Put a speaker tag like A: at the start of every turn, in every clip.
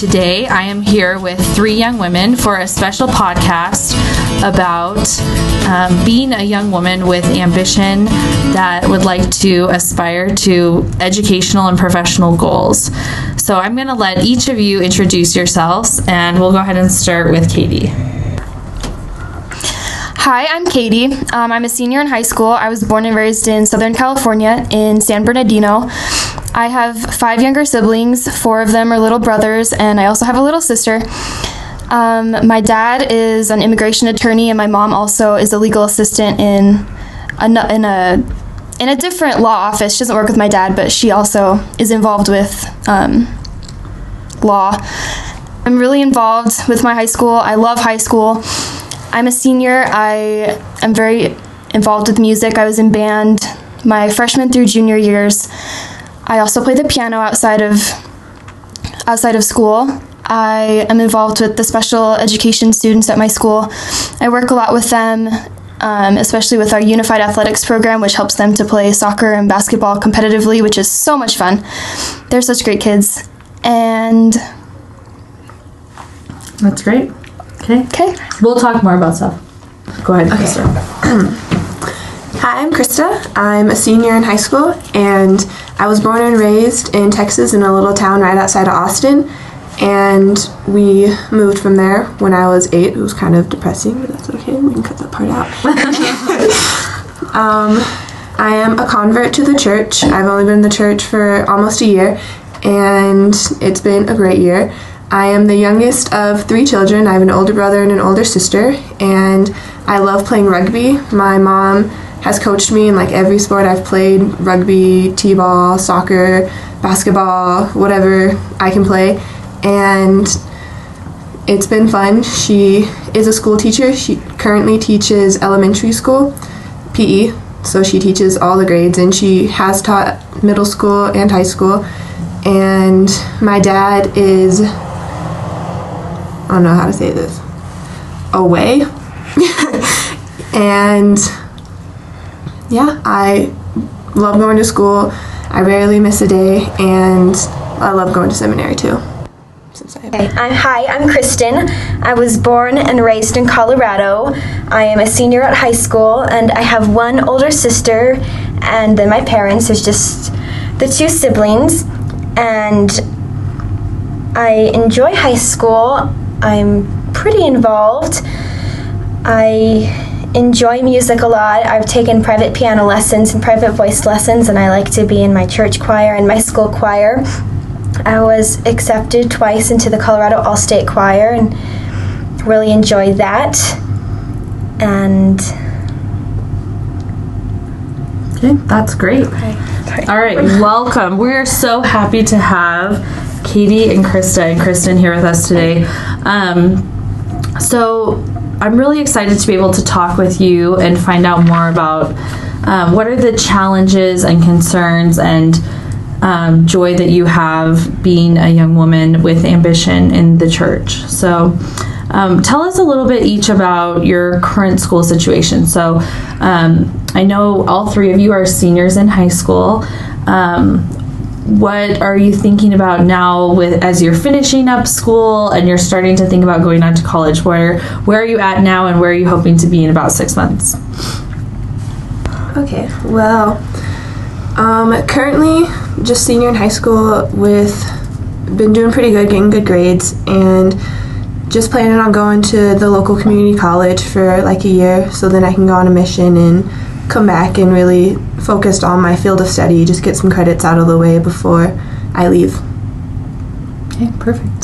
A: today I am here with three young women for a special podcast about being a young woman with ambition that would like to aspire to educational and professional goals. So I'm going to let each of you introduce yourselves, and we'll go ahead and start with Katie.
B: Hi, I'm Katie. I'm a senior in high school. I was born and raised in Southern California in San Bernardino. I have 5 younger siblings. 4 of them are little brothers, and I also have a little sister. My dad is an immigration attorney, and my mom also is a legal assistant in a different law office. She doesn't work with my dad, but she also is involved with law. I'm really involved with my high school. I love high school. I'm a senior. I am very involved with music. I was in band my freshman through junior years. I also play the piano outside of school. I am involved with the special education students at my school. I work a lot with them, especially with our Unified Athletics program, which helps them to play soccer and basketball competitively, which is so much fun. They're such great kids. And
A: that's great. Okay. We'll talk more about stuff. Go ahead, Krista.
C: Hi, I'm Krista. I'm a senior in high school, and I was born and raised in Texas in a little town right outside of Austin, and we moved from there when I was 8. It was kind of depressing, but that's okay. We can cut that part out. I am a convert to the church. I've only been in the church for almost a year, and it's been a great year. I am the youngest of 3 children. I have an older brother and an older sister, and I love playing rugby. My mom has coached me in like every sport I've played: rugby, t-ball, soccer, basketball, whatever I can play, and it's been fun. She is a school teacher. She currently teaches elementary school PE, so she teaches all the grades, and she has taught middle school and high school. And my dad is, I don't know how to say this, away. And yeah, I love going to school. I rarely miss a day, and I love going to seminary too.
D: Hi, I'm Kristen. I was born and raised in Colorado. I am a senior at high school, and I have one older sister, and then my parents. There's just the 2 siblings, and I enjoy high school. I'm pretty involved. I enjoy music a lot. I've taken private piano lessons and private voice lessons, and I like to be in my church choir and my school choir. I was accepted twice into the Colorado All-State Choir and really enjoyed that. And
A: okay, that's great. Okay. All right, welcome. We're so happy to have Katie and Krista and Kristen here with us today. So I'm really excited to be able to talk with you and find out more about what are the challenges and concerns and joy that you have being a young woman with ambition in the church. So tell us a little bit each about your current school situation. So I know all 3 of you are seniors in high school. What are you thinking about now as you're finishing up school and you're starting to think about going on to college? Where are you at now, and where are you hoping to be in about 6 months?
C: Okay, well, currently just senior in high school, been doing pretty good, getting good grades, and just planning on going to the local community college for like a year, so then I can go on a mission and come back and really focused on my field of study, just get some credits out of the way before I leave.
A: Okay, perfect.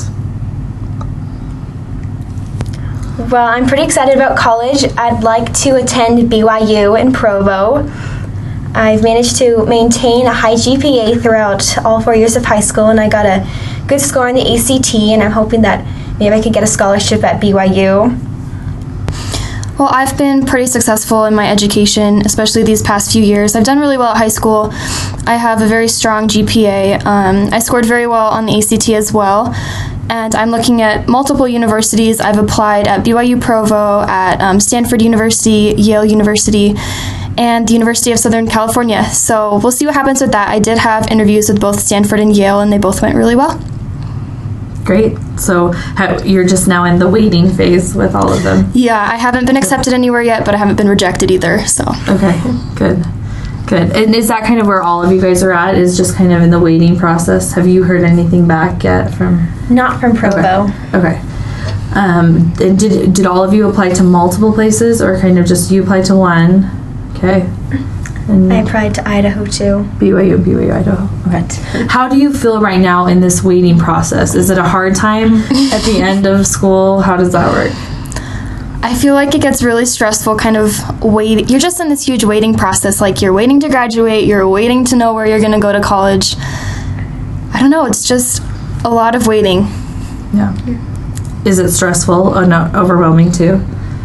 D: well, I'm pretty excited about college. I'd like to attend BYU in Provo. I've managed to maintain a high GPA throughout all 4 years of high school, and I got a good score on the ACT, and I'm hoping that maybe I could get a scholarship at BYU.
B: Well, I've been pretty successful in my education, especially these past few years. I've done really well at high school. I have a very strong GPA. I scored very well on the ACT as well, and I'm looking at multiple universities. I've applied at BYU Provo, at Stanford University, Yale University, and the University of Southern California. So we'll see what happens with that. I did have interviews with both Stanford and Yale, and they both went really well.
A: Great. So you're just now in the waiting phase with all of them.
B: Yeah, I haven't been accepted anywhere yet, but I haven't been rejected either. So
A: okay, good. And is that kind of where all of you guys are at? Is just kind of in the waiting process? Have you heard anything back yet from?
D: Not from Provo.
A: Okay. And did all of you apply to multiple places, or kind of just you applied to one? Okay. And
D: I applied to Idaho too.
A: BYU, Idaho. Okay. How do you feel right now in this waiting process? Is it a hard time at the end of school? How does that work?
B: I feel like it gets really stressful kind of waiting. You're just in this huge waiting process. Like, you're waiting to graduate. You're waiting to know where you're going to go to college. I don't know. It's just a lot of waiting.
A: Yeah. Is it stressful or not overwhelming too?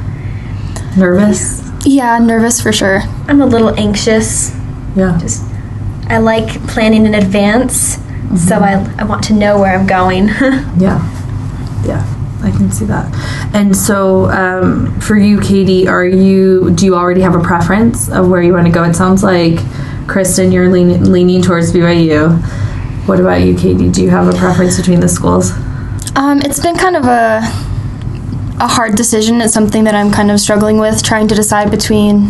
A: Nervous?
B: Yeah, nervous for sure.
D: I'm a little anxious.
A: Yeah.
D: I like planning in advance, so I want to know where I'm going.
A: Yeah, I can see that. And so, for you, Katie, do you already have a preference of where you want to go? It sounds like, Kristen, you're leaning towards BYU. What about you, Katie? Do you have a preference between the schools?
B: It's been kind of a hard decision. It's something that I'm kind of struggling with, trying to decide between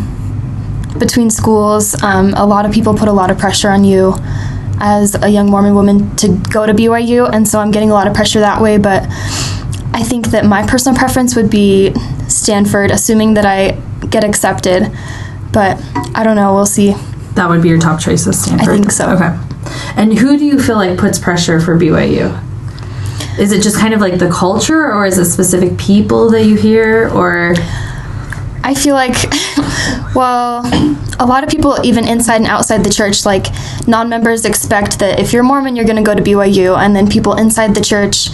B: schools. A lot of people put a lot of pressure on you as a young Mormon woman to go to BYU, and so I'm getting a lot of pressure that way, but I think that my personal preference would be Stanford, assuming that I get accepted, but I don't know, we'll see.
A: That would be your top choice of Stanford?
B: I think so.
A: Okay. And who do you feel like puts pressure for BYU? Is it just kind of like the culture, or is it specific people that you hear, or?
B: I feel like, well, a lot of people, even inside and outside the church, like, non-members expect that if you're Mormon, you're going to go to BYU, and then people inside the church,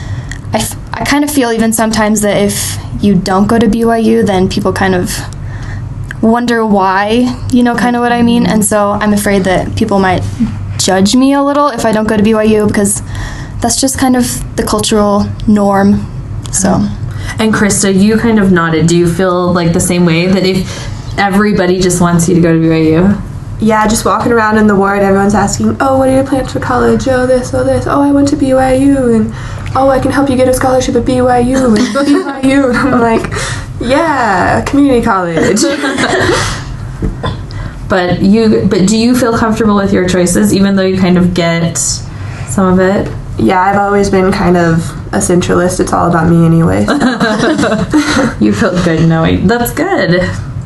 B: I kind of feel even sometimes that if you don't go to BYU, then people kind of wonder why, you know, kind of what I mean, and so I'm afraid that people might judge me a little if I don't go to BYU, because that's just kind of the cultural norm, so.
A: And Krista, you kind of nodded. Do you feel like the same way, that if everybody just wants you to go to BYU?
C: Yeah, just walking around in the ward, everyone's asking, oh, what are your plans for college? Oh, this, oh, this. Oh, I went to BYU, and oh, I can help you get a scholarship at BYU, and BYU. And I'm like, yeah, community college.
A: But do you feel comfortable with your choices, even though you kind of get some of it?
C: Yeah, I've always been kind of a centralist. It's all about me anyway. So.
A: You feel good knowing. That's good.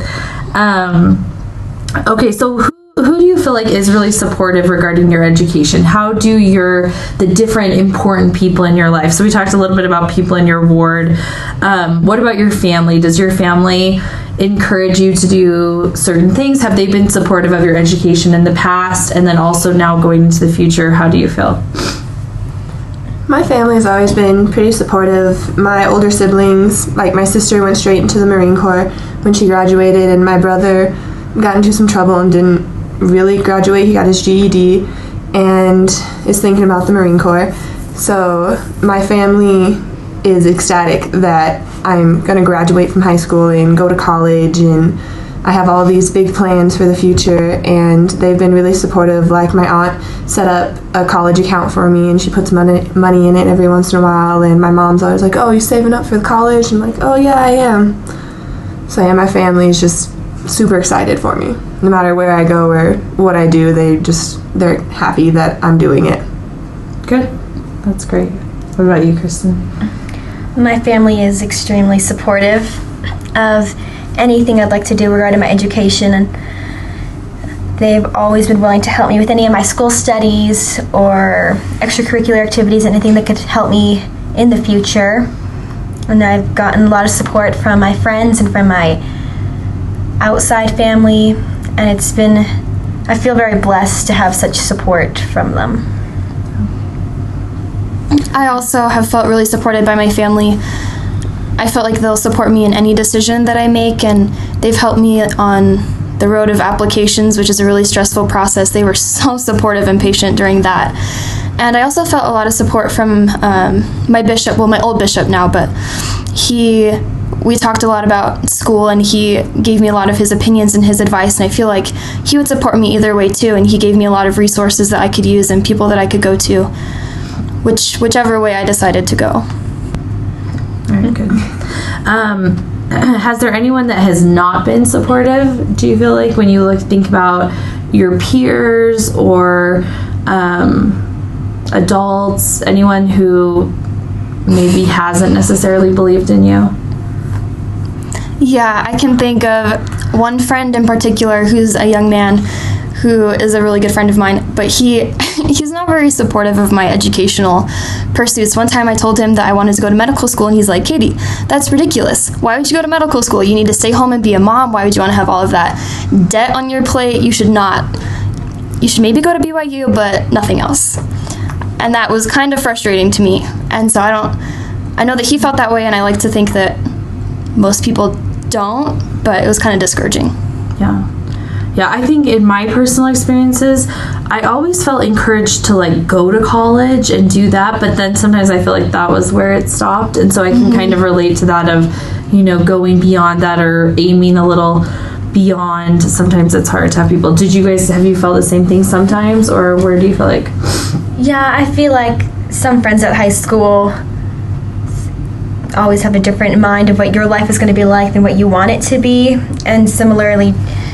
A: Okay, so who do you feel like is really supportive regarding your education? How do the different important people in your life? So we talked a little bit about people in your ward. What about your family? Does your family encourage you to do certain things? Have they been supportive of your education in the past? And then also now going into the future, how do you feel?
C: My family has always been pretty supportive. My older siblings, like my sister, went straight into the Marine Corps when she graduated, and my brother got into some trouble and didn't really graduate. He got his GED and is thinking about the Marine Corps. So my family is ecstatic that I'm going to graduate from high school and go to college, and I have all these big plans for the future, and they've been really supportive. Like, my aunt set up a college account for me, and she puts money in it every once in a while, and my mom's always like, oh, you saving up for the college? I'm like, oh yeah, I am. So yeah, my family is just super excited for me. No matter where I go or what I do, they're happy that I'm doing it.
A: Good. That's great. What about you, Kristen?
D: My family is extremely supportive of anything I'd like to do regarding my education, and they've always been willing to help me with any of my school studies or extracurricular activities, anything that could help me in the future. And I've gotten a lot of support from my friends and from my outside family, and I feel very blessed to have such support from them.
B: I also have felt really supported by my family. I felt like they'll support me in any decision that I make, and they've helped me on the road of applications, which is a really stressful process. They were so supportive and patient during that. And I also felt a lot of support from my bishop, well, my old bishop now, but we talked a lot about school, and he gave me a lot of his opinions and his advice, and I feel like he would support me either way too, and he gave me a lot of resources that I could use and people that I could go to. whichever way I decided to go.
A: Very good. Has there anyone that has not been supportive? Do you feel like when you think about your peers or adults, anyone who maybe hasn't necessarily believed in you?
B: Yeah, I can think of one friend in particular who's a young man who is a really good friend of mine, but he's not very supportive of my educational pursuits. One time I told him that I wanted to go to medical school, and he's like, Katie, that's ridiculous. Why would you go to medical school? You need to stay home and be a mom. Why would you want to have all of that debt on your plate? You should not. You should maybe go to BYU, but nothing else. And that was kind of frustrating to me. And so I know that he felt that way, and I like to think that most people don't, but it was kind of discouraging.
A: Yeah, I think in my personal experiences, I always felt encouraged to go to college and do that, but then sometimes I feel like that was where it stopped, and so I can kind of relate to that of, going beyond that or aiming a little beyond. Sometimes it's hard to have people. Have you felt the same thing sometimes, or where do you feel like?
D: Yeah, I feel like some friends at high school always have a different mind of what your life is going to be like than what you want it to be, and similarly,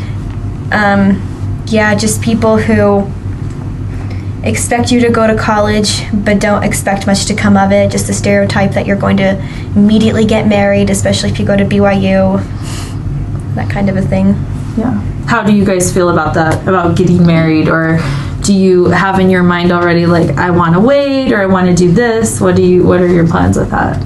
D: just people who expect you to go to college but don't expect much to come of it, just a stereotype that you're going to immediately get married, especially if you go to BYU, that kind of a thing.
A: Yeah. How do you guys feel about that, about getting married, or do you have in your mind already I want to wait, or I want to do this? What are your plans with that?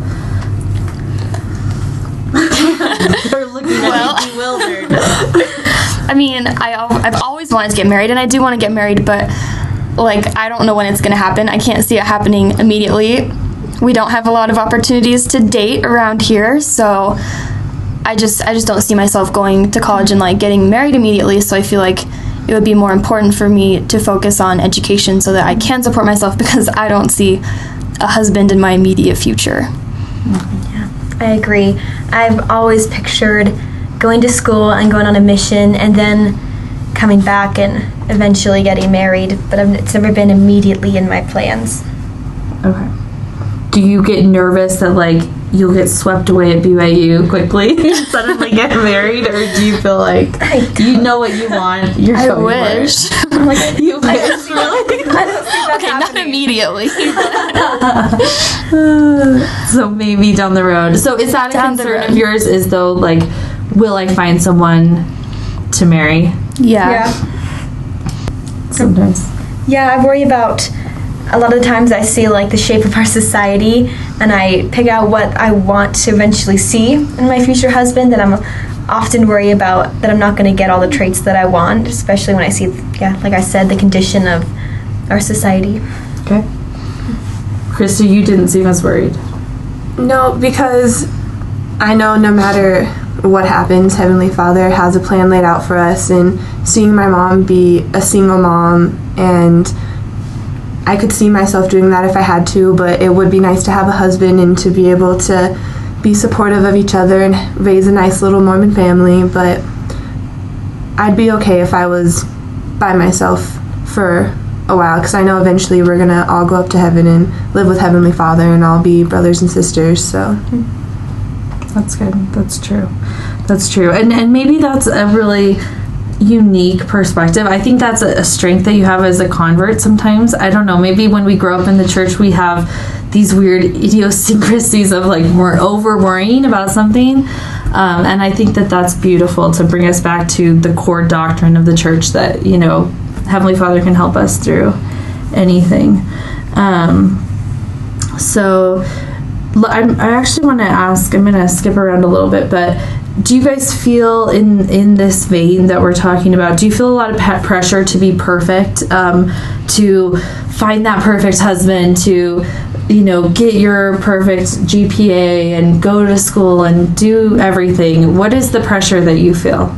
A: They're looking at me bewildered.
B: I mean, I've always wanted to get married, and I do want to get married, but I don't know when it's going to happen. I can't see it happening immediately. We don't have a lot of opportunities to date around here, so I just don't see myself going to college and getting married immediately. So I feel like it would be more important for me to focus on education so that I can support myself, because I don't see a husband in my immediate future.
D: Yeah, I agree. I've always pictured going to school and going on a mission and then coming back and eventually getting married, but it's never been immediately in my plans.
A: Okay. Do you get nervous that you'll get swept away at BYU quickly and suddenly get married, or do you feel like you know what you want?
B: I wish.
A: You wish, really?
D: I don't see that
B: Okay,
D: happening.
B: not immediately.
A: So maybe down the road. So is that a concern of yours? Is though will I find someone to marry?
B: Yeah.
A: Sometimes.
D: Yeah, I worry about, a lot of times I see the shape of our society, and I pick out what I want to eventually see in my future husband, and I'm often worried about that I'm not going to get all the traits that I want, especially when I see, like I said, the condition of our society.
A: Okay. Krista, you didn't seem as worried.
C: No, because I know no matter what happens, Heavenly Father has a plan laid out for us, and seeing my mom be a single mom, and I could see myself doing that if I had to, but it would be nice to have a husband and to be able to be supportive of each other and raise a nice little Mormon family, but I'd be okay if I was by myself for a while, because I know eventually we're going to all go up to heaven and live with Heavenly Father, and all be brothers and sisters, so...
A: That's good. That's true. That's true. And maybe that's a really unique perspective. I think that's a strength that you have as a convert sometimes. I don't know, maybe when we grow up in the church we have these weird idiosyncrasies of we're over worrying about something. And I think that that's beautiful to bring us back to the core doctrine of the church that, Heavenly Father can help us through anything. So I actually want to ask, I'm going to skip around a little bit, but do you guys feel in this vein that we're talking about, do you feel a lot of pressure to be perfect, to find that perfect husband, to, get your perfect GPA and go to school and do everything? What is the pressure that you feel?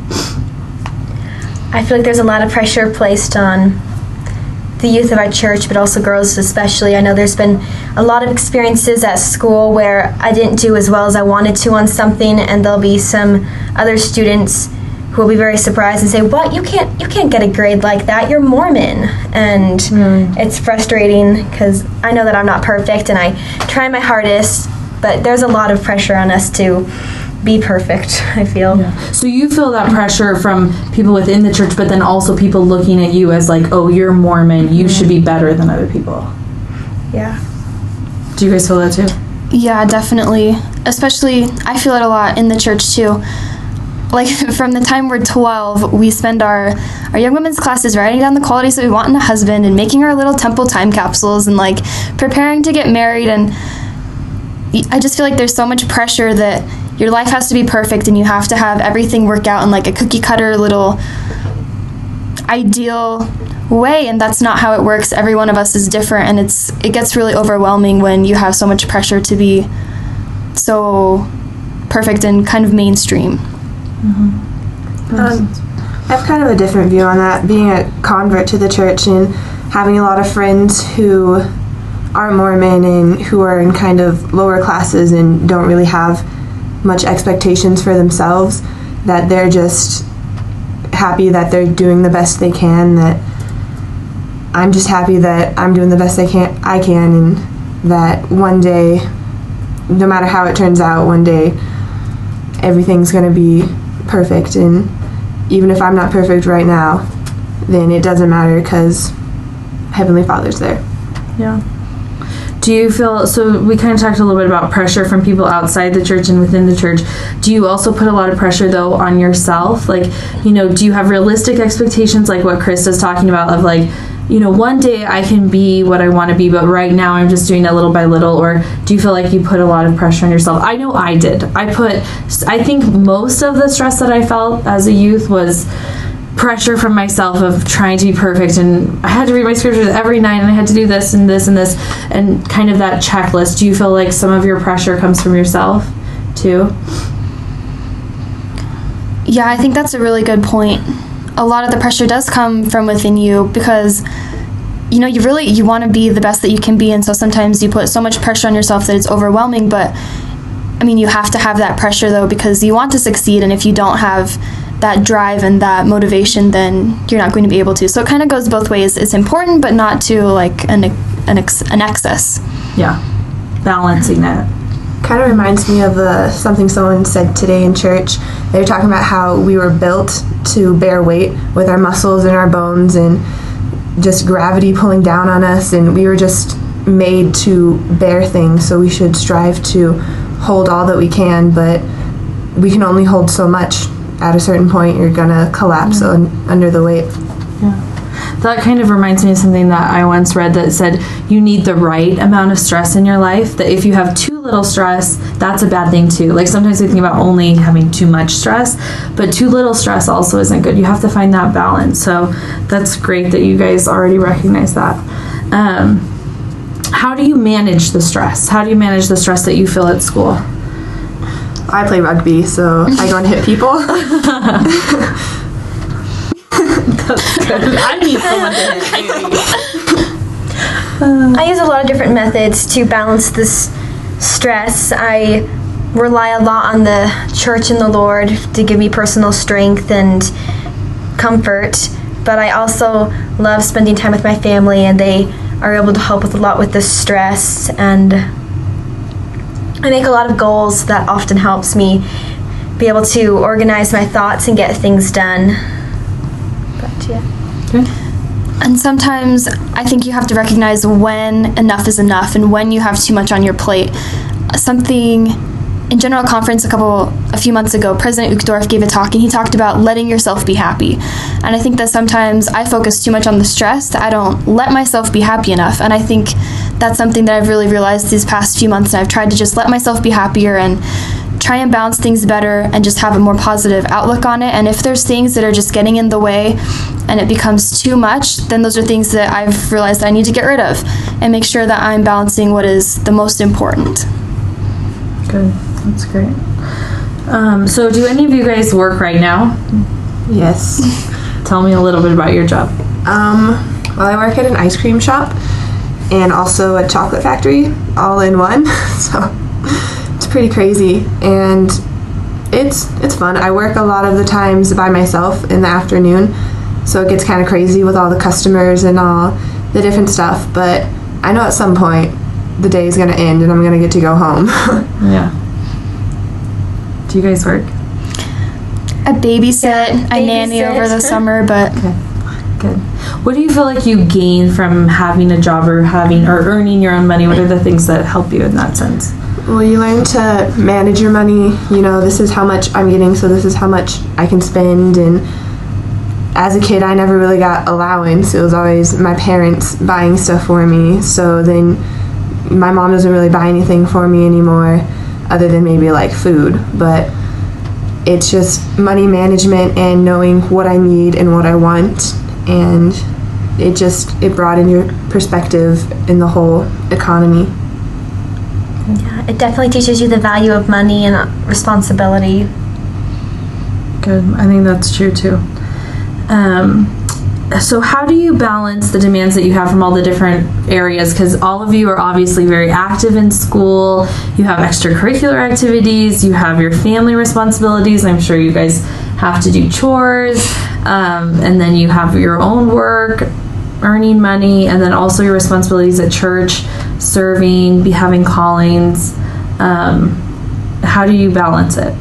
D: I feel like there's a lot of pressure placed on the youth of our church, but also girls especially. I know there's been a lot of experiences at school where I didn't do as well as I wanted to on something, and there'll be some other students who will be very surprised and say, "What? You can't get a grade like that. You're Mormon." And it's frustrating because I know that I'm not perfect, and I try my hardest, but there's a lot of pressure on us to be perfect, I feel.
A: Yeah. So you feel that pressure from people within the church, but then also people looking at you as like, "Oh, you're Mormon. You should be better than other people."
D: Yeah.
A: Do you guys feel that too?
B: Yeah, definitely. Especially, I feel it a lot in the church too. Like, from the time we're 12, we spend our young women's classes writing down the qualities that we want in a husband and making our little temple time capsules and, like, preparing to get married. And I just feel like there's so much pressure that your life has to be perfect and you have to have everything work out in, like, a cookie-cutter little ideal way, and that's not how it works. Every one of us is different, and it gets really overwhelming when you have so much pressure to be so perfect and kind of mainstream.
C: I have kind of a different view on that, being a convert to the church and having a lot of friends who aren't Mormon and who are in kind of lower classes and don't really have much expectations for themselves, that they're just happy that they're doing the best they can, that I'm just happy that I'm doing the best I can, and that one day, no matter how it turns out, one day everything's going to be perfect, and even if I'm not perfect right now, then it doesn't matter because Heavenly Father's there.
A: Yeah. Do you feel, so we kind of talked a little bit about pressure from people outside the church and within the church. Do you also put a lot of pressure, though, on yourself? Like, do you have realistic expectations, like what Krista's talking about, of like, one day I can be what I want to be, but right now I'm just doing it little by little? Or do you feel like you put a lot of pressure on yourself? I know I did. I think most of the stress that I felt as a youth was pressure from myself of trying to be perfect, and I had to read my scriptures every night, and I had to do this and this and this, and kind of that checklist. Do you feel like some of your pressure comes from yourself too?
B: Yeah, I think that's a really good point. A lot of the pressure does come from within you because you want to be the best that you can be, and so sometimes you put so much pressure on yourself that it's overwhelming. But you have to have that pressure, though, because you want to succeed, and if you don't have that drive and that motivation, then you're not going to be able to. So it kind of goes both ways. It's important, but not to like an excess.
A: Yeah, balancing it.
C: Kind of reminds me of something someone said today in church. They were talking about how we were built to bear weight with our muscles and our bones and just gravity pulling down on us, and we were just made to bear things, so we should strive to hold all that we can, but we can only hold so much. At a certain point, you're gonna collapse under the weight.
A: Yeah. That kind of reminds me of something that I once read that said you need the right amount of stress in your life, that if you have too little stress, that's a bad thing too. Like sometimes we think about only having too much stress, but too little stress also isn't good. You have to find that balance. So that's great that you guys already recognize that. How do you manage the stress? How do you manage the stress that you feel at school?
C: I play rugby, so I go and hit people.
A: That's good. I need someone to hit.
D: I use a lot of different methods to balance this stress. I rely a lot on the church and the Lord to give me personal strength and comfort, but I also love spending time with my family, and they are able to help with a lot with the stress, and I make a lot of goals that often helps me be able to organize my thoughts and get things done. But yeah.
A: Okay.
B: And sometimes I think you have to recognize when enough is enough and when you have too much on your plate. Something in General Conference a few months ago, President Uchtdorf gave a talk, and he talked about letting yourself be happy. And I think that sometimes I focus too much on the stress that I don't let myself be happy enough. And I think that's something that I've really realized these past few months, and I've tried to just let myself be happier and try and balance things better and just have a more positive outlook on it. And if there's things that are just getting in the way and it becomes too much, then those are things that I've realized that I need to get rid of and make sure that I'm balancing what is the most important.
A: Good. That's great. So do any of you guys work right now?
C: Yes.
A: Tell me a little bit about your job.
C: Well, I work at an ice cream shop and also a chocolate factory, all in one. So it's pretty crazy. And it's fun. I work a lot of the times by myself in the afternoon, so it gets kind of crazy with all the customers and all the different stuff, but I know at some point the day is going to end and I'm going to get to go home.
A: Yeah. Do you guys work?
B: I babysit. I nanny over the summer, but
A: Okay. Good. What do you feel like you gain from having a job or earning your own money? What are the things that help you in that sense?
C: Well, you learn to manage your money. You know, this is how much I'm getting, so this is how much I can spend. And as a kid, I never really got allowance. It was always my parents buying stuff for me. So then my mom doesn't really buy anything for me anymore other than maybe like food. But it's just money management and knowing what I need and what I want. And it broadened your perspective in the whole economy.
D: Yeah, it definitely teaches you the value of money and responsibility.
A: Good. I think that's true too. So how do you balance the demands that you have from all the different areas? Because all of you are obviously very active in school. You have extracurricular activities. You have your family responsibilities. I'm sure you guys have to do chores. And then you have your own work, earning money, and then also your responsibilities at church, serving, having callings. How do you balance it?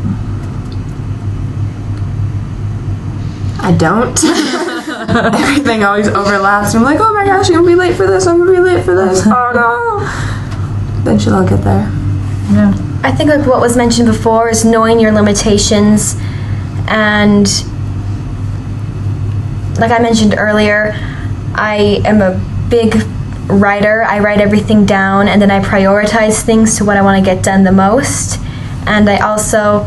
C: I don't. Everything always overlaps. I'm like, oh my gosh, I'm gonna be late for this. I'm gonna be late for this. Oh no. Eventually I'll get there.
A: Yeah.
D: I think like what was mentioned before is knowing your limitations, and like I mentioned earlier, I am a big writer. I write everything down and then I prioritize things to what I want to get done the most. And I also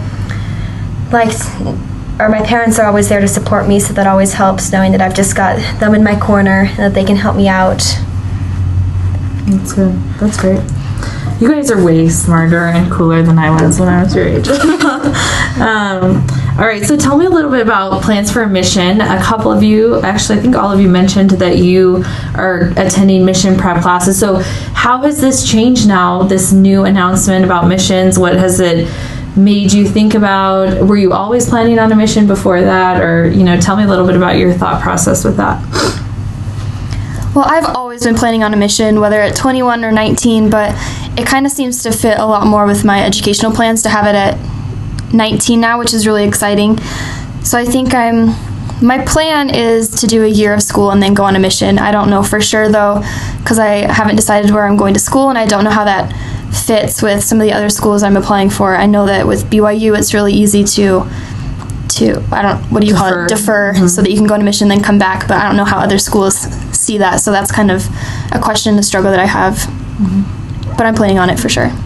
D: my parents are always there to support me, so that always helps, knowing that I've just got them in my corner and that they can help me out.
A: That's good. That's great. You guys are way smarter and cooler than I was when I was your age. All right, so tell me a little bit about Plans for a Mission. A couple of you, actually I think all of you mentioned that you are attending mission prep classes. So how has this changed now, this new announcement about missions? What has it made you think about? Were you always planning on a mission before that? Or, tell me a little bit about your thought process with that.
B: well, I've always been planning on a mission, whether at 21 or 19, but it kind of seems to fit a lot more with my educational plans to have it at 19 now, which is really exciting. So I think my plan is to do a year of school and then go on a mission. I don't know for sure though, because I haven't decided where I'm going to school, and I don't know how that fits with some of the other schools I'm applying for. I know that with BYU it's really easy to defer, mm-hmm. so that you can go on a mission then come back, but I don't know how other schools see that, so that's kind of a question, a struggle that I have. Mm-hmm. But I'm planning on it for sure.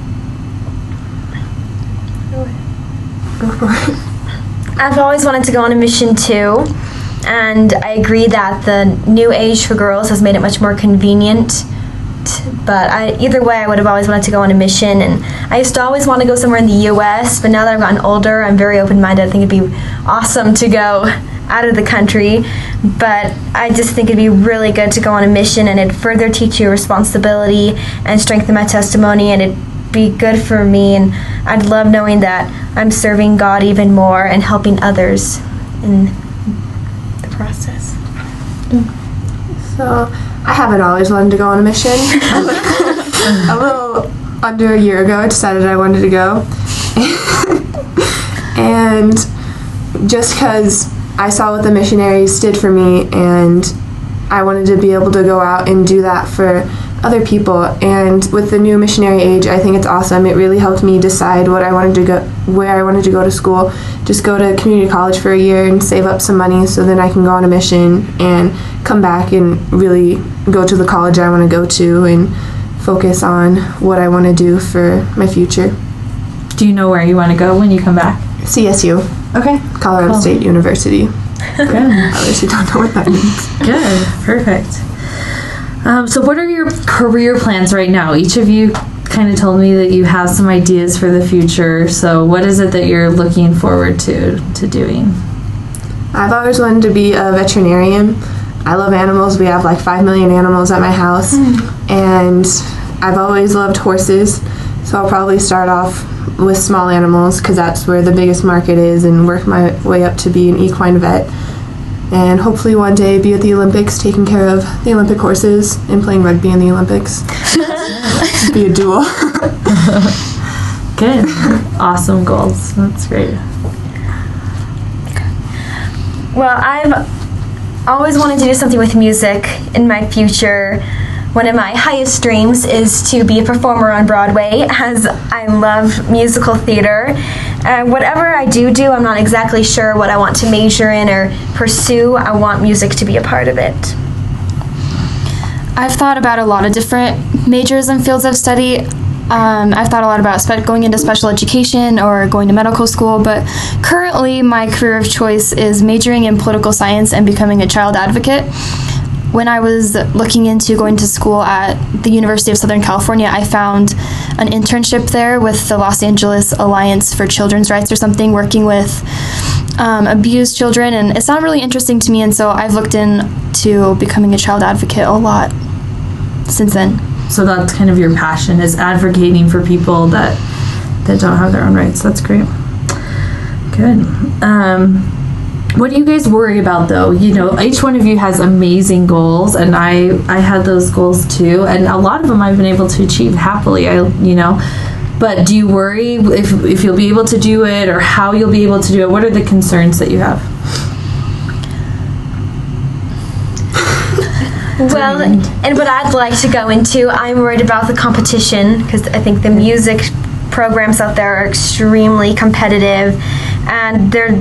C: Go for it.
D: I've always wanted to go on a mission too, and I agree that the new age for girls has made it much more convenient. But either way, I would have always wanted to go on a mission, and I used to always want to go somewhere in the U.S., but now that I've gotten older, I'm very open-minded. I think it'd be awesome to go out of the country, but I just think it'd be really good to go on a mission, and it'd further teach you responsibility and strengthen my testimony, and it'd be good for me, and I'd love knowing that I'm serving God even more and helping others in the process.
C: So I haven't always wanted to go on a mission. A little under a year ago, I decided I wanted to go. And just because I saw what the missionaries did for me, and I wanted to be able to go out and do that for other people. And with the new missionary age, I think it's awesome. It really helped me decide where I wanted to go to school. Just go to community college for a year and save up some money so then I can go on a mission and come back and really go to the college I want to go to and focus on what I want to do for my future.
A: Do you know where you want to go when you come back?
C: CSU.
A: Okay.
C: Colorado State University.
A: Good.
C: Others who don't know what that means.
A: Good. Perfect. So what are your career plans right now? Each of you kind of told me that you have some ideas for the future. So what is it that you're looking forward to doing?
C: I've always wanted to be a veterinarian. I love animals. We have like 5 million animals at my house. And I've always loved horses. So I'll probably start off with small animals because that's where the biggest market is, and work my way up to be an equine vet. And hopefully one day be at the Olympics taking care of the Olympic horses and playing rugby in the Olympics. Be a dual.
A: Good. Awesome goals. That's great.
D: Well, I've always wanted to do something with music in my future. One of my highest dreams is to be a performer on Broadway, as I love musical theater. Whatever I do, I'm not exactly sure what I want to major in or pursue. I want music to be a part of it.
B: I've thought about a lot of different majors and fields of study. I've thought a lot about going into special education or going to medical school, but currently my career of choice is majoring in political science and becoming a child advocate. When I was looking into going to school at the University of Southern California, I found an internship there with the Los Angeles Alliance for Children's Rights or something, working with abused children, and it sounded really interesting to me, and so I've looked into becoming a child advocate a lot since then.
A: So that's kind of your passion, is advocating for people that don't have their own rights. That's great. Good. What do you guys worry about, though? You know, each one of you has amazing goals, and I had those goals too, and a lot of them I've been able to achieve happily. But do you worry if you'll be able to do it, or how you'll be able to do it? What are the concerns that you have?
D: Well, and what I'd like to go into, I'm worried about the competition, because I think the music programs out there are extremely competitive, and there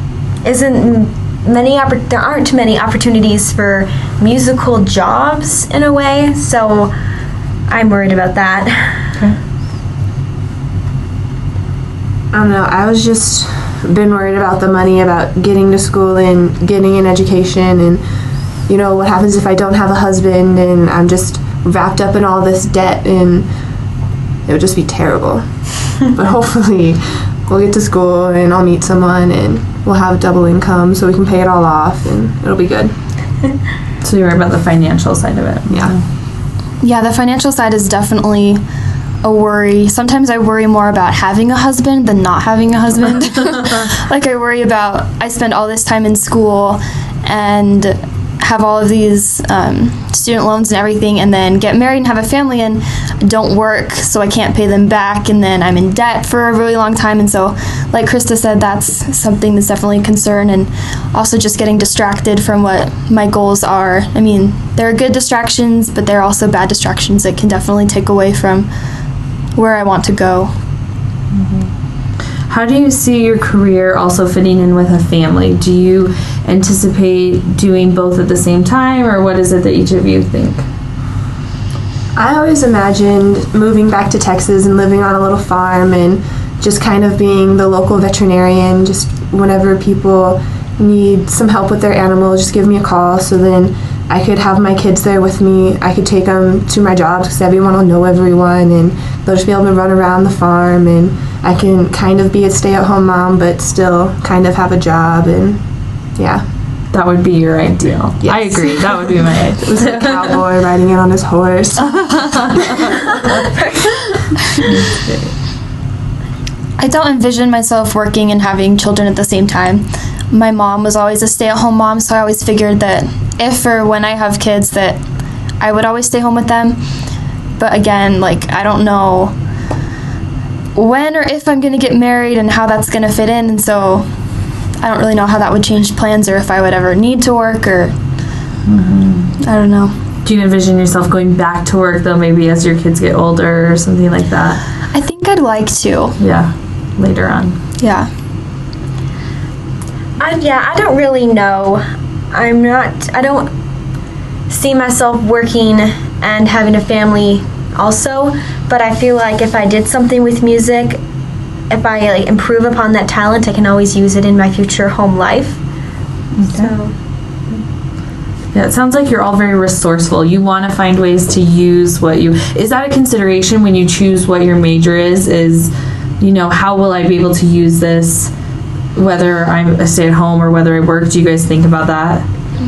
D: aren't many opportunities for musical jobs in a way, so I'm worried about that.
A: Okay.
C: I don't know, I was just been worried about the money, about getting to school and getting an education, and you know, what happens if I don't have a husband and I'm just wrapped up in all this debt, and it would just be terrible. But hopefully we'll get to school and I'll meet someone and we'll have double income so we can pay it all off, and it'll be good.
A: So you're worried about the financial side of it?
B: Yeah, the financial side is definitely a worry. Sometimes I worry more about having a husband than not having a husband. Like, I worry about, I spend all this time in school and have all of these student loans and everything, and then get married and have a family and don't work, so I can't pay them back, and then I'm in debt for a really long time. And so, like Krista said, that's something that's definitely a concern, and also just getting distracted from what my goals are. I mean, there are good distractions, but there are also bad distractions that can definitely take away from where I want to go.
A: Mm-hmm. How do you see your career also fitting in with a family? Do you anticipate doing both at the same time, or what is it that each of you think?
C: I always imagined moving back to Texas and living on a little farm and just kind of being the local veterinarian. Just whenever people need some help with their animal, just give me a call, so then I could have my kids there with me. I could take them to my jobs because everyone will know everyone, and they'll just be able to run around the farm, and I can kind of be a stay-at-home mom but still kind of have a job, and yeah.
A: That would be your ideal. Yes. I agree. That would be my ideal.
C: It was a cowboy riding in on his horse.
B: I don't envision myself working and having children at the same time. My mom was always a stay-at-home mom, so I always figured that if or when I have kids that I would always stay home with them. But again, like, I don't know when or if I'm going to get married and how that's going to fit in, and so I don't really know how that would change plans, or if I would ever need to work, or I don't know.
A: Do you envision yourself going back to work, though, maybe as your kids get older or something like that?
B: I think I'd like to.
A: Yeah, later on.
B: Yeah.
D: I don't really know. I don't see myself working and having a family also, but I feel like if I did something with music, if I improve upon that talent, I can always use it in my future home life.
A: Okay.
D: So.
A: Yeah, it sounds like you're all very resourceful. You want to find ways to use what you... Is that a consideration when you choose what your major is, how will I be able to use this, whether I'm a stay-at-home or whether I work? Do you guys think about that?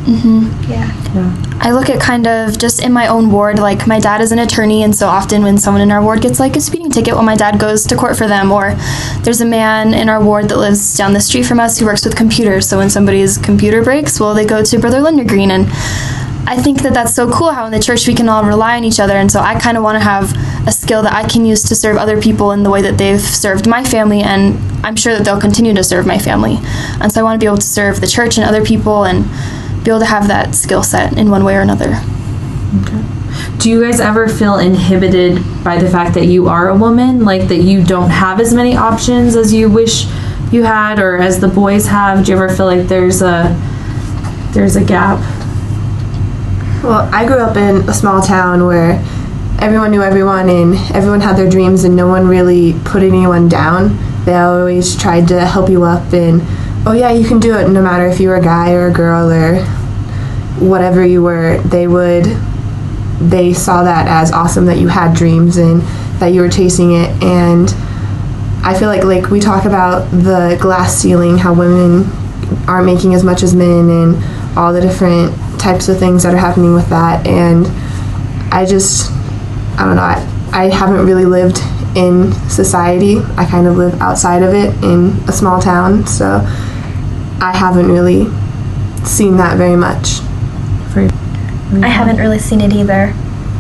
D: Yeah.
B: I look at kind of just in my own ward, like my dad is an attorney, and so often when someone in our ward gets like a speeding ticket, well, my dad goes to court for them. Or there's a man in our ward that lives down the street from us who works with computers, so when somebody's computer breaks, well, they go to Brother Lindergreen. And I think that that's so cool how in the church we can all rely on each other, and so I kind of want to have a skill that I can use to serve other people in the way that they've served my family, and I'm sure that they'll continue to serve my family. And so I want to be able to serve the church and other people and be able to have that skill set in one way or another.
A: Okay. Do you guys ever feel inhibited by the fact that you are a woman, like that you don't have as many options as you wish you had, or as the boys have? Do you ever feel like there's a gap?
C: Well, I grew up in a small town where everyone knew everyone and everyone had their dreams and no one really put anyone down. They always tried to help you up and, oh yeah, you can do it, no matter if you were a guy or a girl or whatever you were. They saw that as awesome, that you had dreams and that you were chasing it. And I feel like we talk about the glass ceiling, how women aren't making as much as men and all the different types of things that are happening with that. And I don't know, I haven't really lived in society. I kind of live outside of it in a small town, so I haven't really seen that very much.
D: I haven't really seen it either.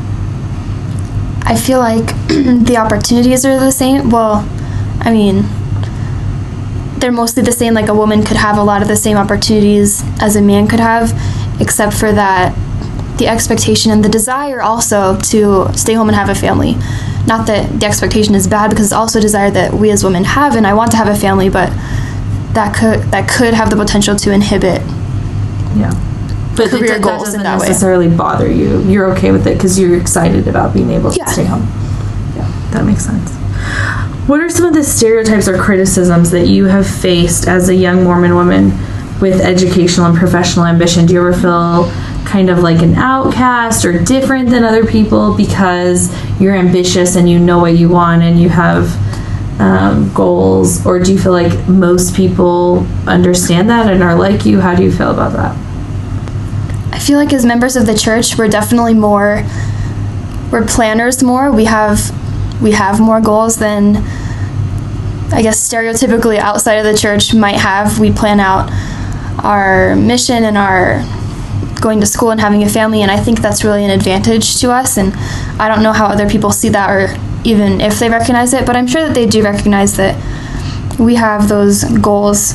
B: I feel like the opportunities are the same. Well, I mean, they're mostly the same. Like a woman could have a lot of the same opportunities as a man could have, except for that the expectation and the desire also to stay home and have a family. Not that the expectation is bad, because it's also a desire that we as women have, and I want to have a family, but that could have the potential to inhibit
A: But
B: career
A: that
B: goals
A: doesn't
B: in that way.
A: necessarily bother you. You're okay with it because you're excited about being able to stay home. Yeah, that makes sense. What are some of the stereotypes or criticisms that you have faced as a young Mormon woman with educational and professional ambition? Do you ever feel kind of like an outcast or different than other people because you're ambitious and you know what you want and you have goals? Or do you feel like most people understand that and are like you? How do you feel about that?
B: I feel like as members of the church, we're definitely we're planners more. We have more goals than, I guess, stereotypically outside of the church might have. We plan out our mission and our going to school and having a family, and I think that's really an advantage to us. And I don't know how other people see that, or even if they recognize it, but I'm sure that they do recognize that we have those goals.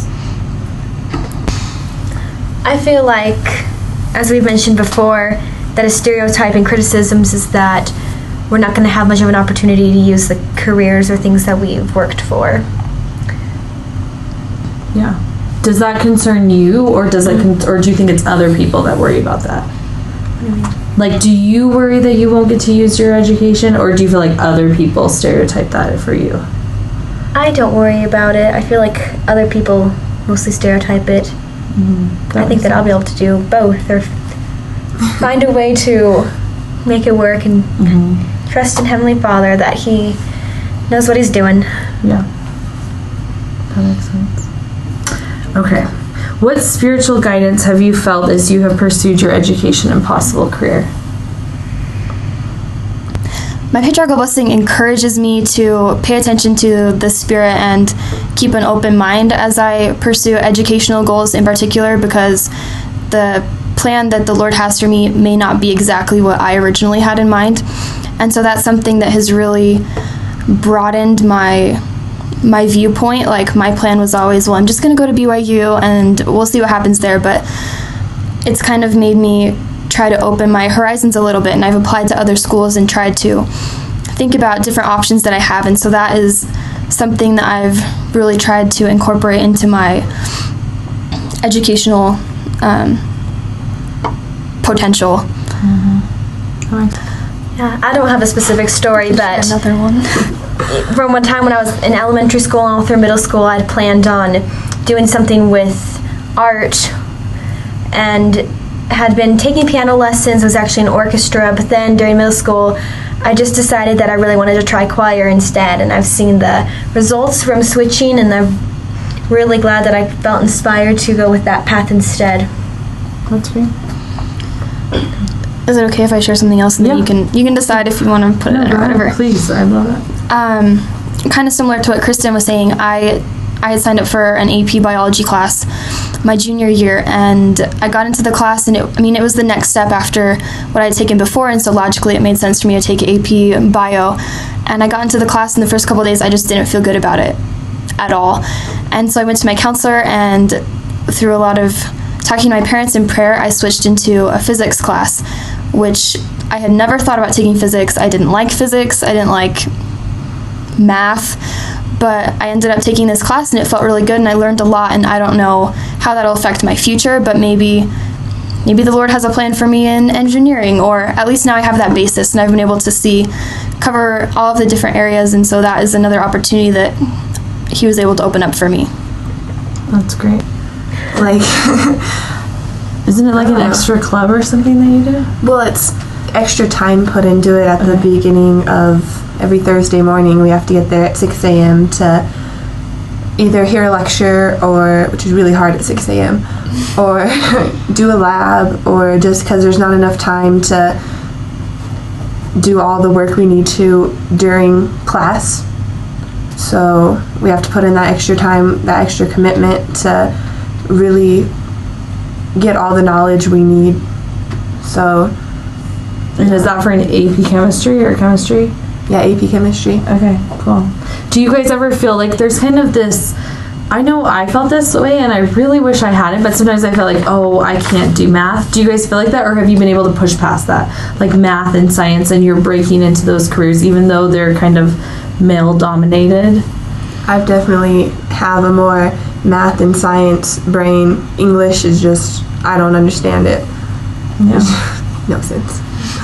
D: I feel like, as we've mentioned before, that a stereotype and criticisms is that we're not going to have much of an opportunity to use the careers or things that we've worked for.
A: Yeah. Does that concern you, or does it, or do you think it's other people that worry about that?
D: What do you mean?
A: Like, do you worry that you won't get to use your education, or do you feel like other people stereotype that for you?
D: I don't worry about it. I feel like other people mostly stereotype it. I think that I'll be able to do both, or find a way to make it work and trust in Heavenly Father that He knows what He's doing.
A: Yeah. That makes sense. Okay. What spiritual guidance have you felt as you have pursued your education and possible career?
B: My patriarchal blessing encourages me to pay attention to the Spirit and keep an open mind as I pursue educational goals in particular, because the plan that the Lord has for me may not be exactly what I originally had in mind. And so that's something that has really broadened my viewpoint. Like, my plan was always, well, I'm just going to go to BYU and we'll see what happens there. But it's kind of made me try to open my horizons a little bit, and I've applied to other schools and tried to think about different options that I have. And so that is something that I've really tried to incorporate into my educational potential.
D: Yeah, I don't have a specific story, but
B: Another one.
D: from one time when I was in elementary school and all through middle school, I'd planned on doing something with art and had been taking piano lessons, was actually in orchestra, but then during middle school, I just decided that I really wanted to try choir instead, and I've seen the results from switching, and I'm really glad that I felt inspired to go with that path instead.
A: That's great.
B: Is it okay if I share something else, and then
A: Yeah.
B: you can decide if you want to put it in or whatever?
A: Please, I love it.
B: Kind of similar to what Kristen was saying, I had signed up for an AP biology class my junior year, and I got into the class, and it was the next step after what I had taken before, and so logically it made sense for me to take AP bio. And I got into the class, in the first couple of days I just didn't feel good about it at all. And so I went to my counselor, and through a lot of talking to my parents in prayer, I switched into a physics class, which I had never thought about taking physics. I didn't like physics. I didn't like math. But I ended up taking this class, and it felt really good, and I learned a lot, and I don't know how that'll affect my future, but maybe the Lord has a plan for me in engineering, or at least now I have that basis, and I've been able to cover all of the different areas, and so that is another opportunity that He was able to open up for me.
A: That's great.
C: Like,
A: Isn't it like an extra club or something that you do?
C: well, it's extra time put into it at the beginning of every Thursday morning. We have to get there at 6 a.m. to either hear a lecture, which is really hard at 6 a.m., or do a lab, or just because there's not enough time to do all the work we need to during class. So we have to put in that extra time, that extra commitment to really get all the knowledge we need. So,
A: And is that for an AP chemistry or chemistry?
C: yeah, AP chemistry.
A: Okay, cool. Do you guys ever feel like there's kind of this, I know I felt this way and I really wish I hadn't, but sometimes I feel like, oh, I can't do math. Do you guys feel like that, or have you been able to push past that? Like math and science, and you're breaking into those careers even though they're kind of male dominated?
C: I've definitely have a more math and science brain. English is just, I don't understand it.
A: Yeah.
C: No sense.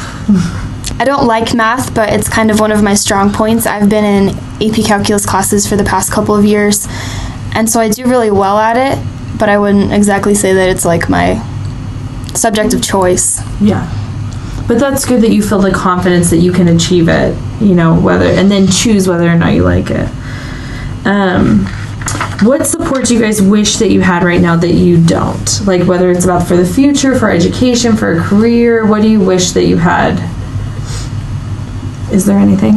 B: I don't like math, but it's kind of one of my strong points. I've been in AP calculus classes for the past couple of years, and so I do really well at it, but I wouldn't exactly say that it's like my subject of choice.
A: Yeah. But that's good that you feel the confidence that you can achieve it, and then choose whether or not you like it. What support do you guys wish that you had right now that you don't? Like whether it's about for the future, for education, for a career, what do you wish that you had? Is there anything?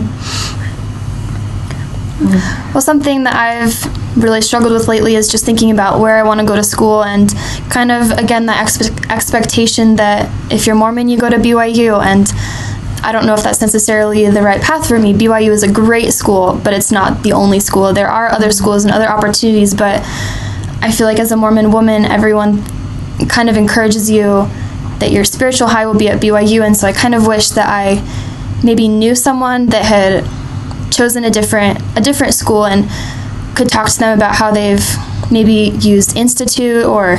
B: Well, something that I've really struggled with lately is just thinking about where I want to go to school, and kind of, again, that expectation that if you're Mormon, you go to BYU, and I don't know if that's necessarily the right path for me. BYU is a great school, but it's not the only school. There are other schools and other opportunities, but I feel like as a Mormon woman, everyone kind of encourages you that your spiritual high will be at BYU, and so I kind of wish that I maybe knew someone that had chosen a different school and could talk to them about how they've maybe used Institute or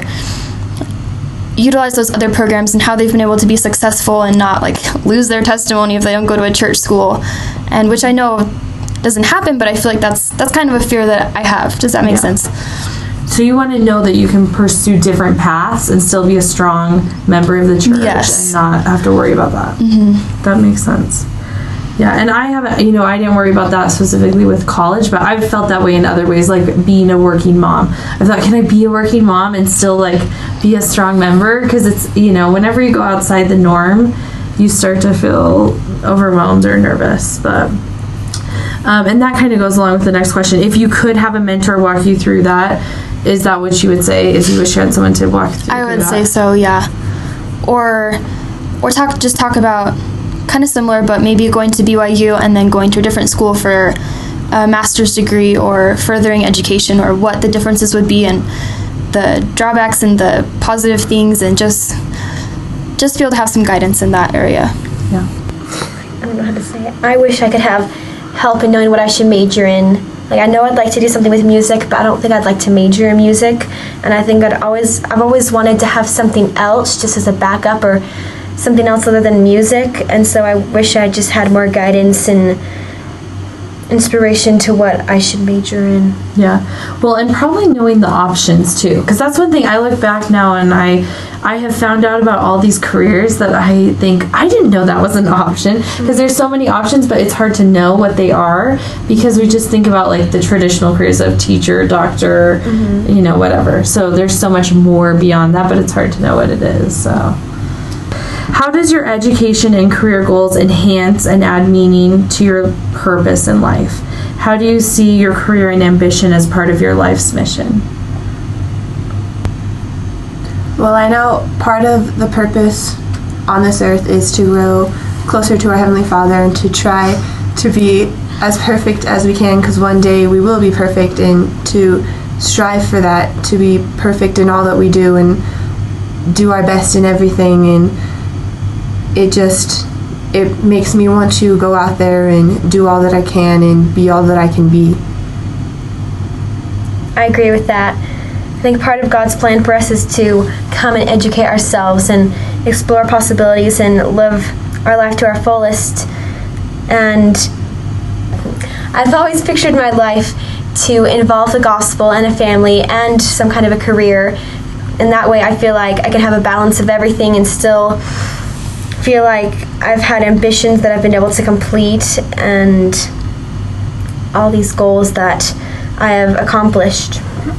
B: utilize those other programs and how they've been able to be successful and not like lose their testimony if they don't go to a church school, and which I know doesn't happen, but I feel like that's kind of a fear that I have. Does that make sense?
A: So you want to know that you can pursue different paths and still be a strong member of the church,
B: Yes.
A: and not have to worry about that. That makes sense. Yeah, and I haven't, I didn't worry about that specifically with college, but I've felt that way in other ways, like being a working mom. I thought, can I be a working mom and still be a strong member? Because it's, whenever you go outside the norm, you start to feel overwhelmed or nervous. But and that kind of goes along with the next question. If you could have a mentor walk you through that, is that what you would say? Is you wish you had someone to walk through?
B: I would say so, yeah. Or talk about kind of similar, but maybe going to BYU and then going to a different school for a master's degree or furthering education, or what the differences would be and the drawbacks and the positive things, and just be able to have some guidance in that area.
A: Yeah.
D: I don't know how to say it. I wish I could have help in knowing what I should major in. I know I'd like to do something with music, but I don't think I'd like to major in music. And I think I've always wanted to have something else just as a backup, or something else other than music. And so I wish I just had more guidance and inspiration to what I should major in.
A: Yeah. Well, and probably knowing the options too, because that's one thing I look back now and I have found out about all these careers that I think I didn't know that was an option, because there's so many options, but it's hard to know what they are because we just think about the traditional careers of teacher, doctor, whatever. So there's so much more beyond that, but it's hard to know what it is. So how does your education and career goals enhance and add meaning to your purpose in life? How do you see your career and ambition as part of your life's mission?
C: Well, I know part of the purpose on this earth is to grow closer to our Heavenly Father and to try to be as perfect as we can, because one day we will be perfect, and to strive for that, to be perfect in all that we do and do our best in everything. And it makes me want to go out there and do all that I can and be all that I can be.
D: I agree with that. I think part of God's plan for us is to come and educate ourselves and explore possibilities and live our life to our fullest. And I've always pictured my life to involve the gospel and a family and some kind of a career. And that way I feel like I can have a balance of everything and still feel like I've had ambitions that I've been able to complete and all these goals that I have accomplished.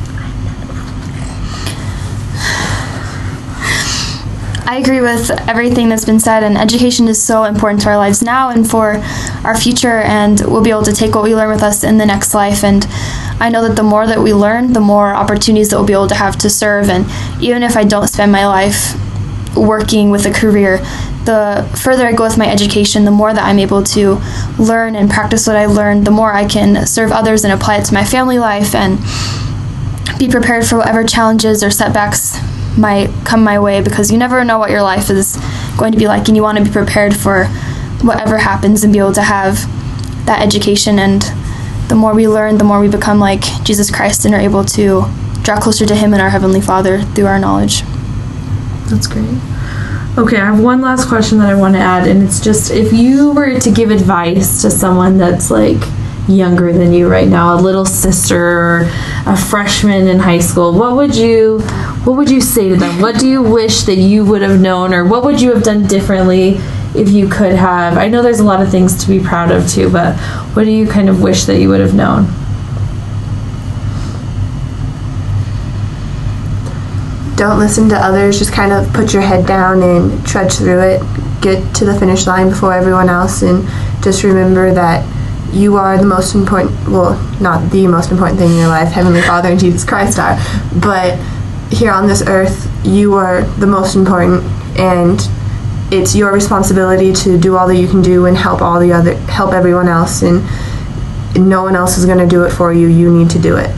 B: I agree with everything that's been said, and education is so important to our lives now and for our future, and we'll be able to take what we learn with us in the next life. And I know that the more that we learn, the more opportunities that we'll be able to have to serve. And even if I don't spend my life working with a career, the further I go with my education, the more that I'm able to learn and practice what I learned, the more I can serve others and apply it to my family life and be prepared for whatever challenges or setbacks might come my way, because you never know what your life is going to be like, and you want to be prepared for whatever happens and be able to have that education. And the more we learn, the more we become like Jesus Christ and are able to draw closer to Him and our Heavenly Father through our knowledge.
A: That's great. Okay, I have one last question that I want to add, and it's just, if you were to give advice to someone that's like younger than you right now, a little sister or a freshman in high school, what would you say to them? What do you wish that you would have known, or what would you have done differently if you could have? I know there's a lot of things to be proud of too, but what do you kind of wish that you would have known?
C: Don't listen to others, just kind of put your head down and trudge through it. Get to the finish line before everyone else, and just remember that you are the most important, well, not the most important thing in your life, Heavenly Father and Jesus Christ are, but here on this earth, you are the most important, and it's your responsibility to do all that you can do and help everyone else, and no one else is going to do it for you. You need to do it.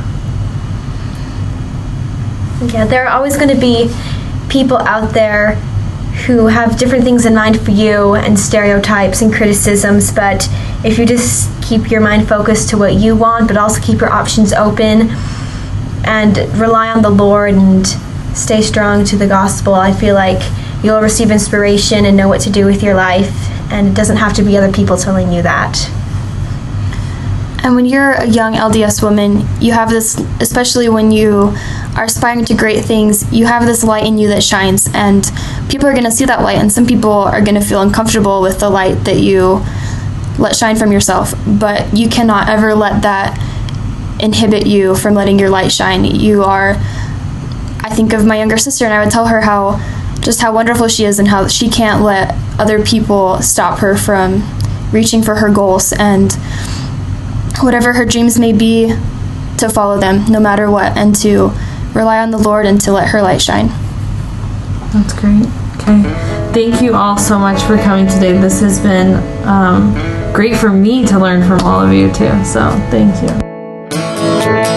D: Yeah, there are always going to be people out there who have different things in mind for you and stereotypes and criticisms, but if you just keep your mind focused to what you want, but also keep your options open and rely on the Lord and stay strong to the gospel, I feel like you'll receive inspiration and know what to do with your life, and it doesn't have to be other people telling you that.
B: And when you're a young LDS woman, you have this, especially when you are aspiring to great things, you have this light in you that shines, and people are going to see that light, and some people are going to feel uncomfortable with the light that you let shine from yourself, but you cannot ever let that inhibit you from letting your light shine. You are, I think of my younger sister, and I would tell her how wonderful she is and how she can't let other people stop her from reaching for her goals, and whatever her dreams may be, to follow them no matter what, and to rely on the Lord and to let her light shine.
A: That's great. Okay. Thank you all so much for coming today. This has been great for me to learn from all of you too, so thank you.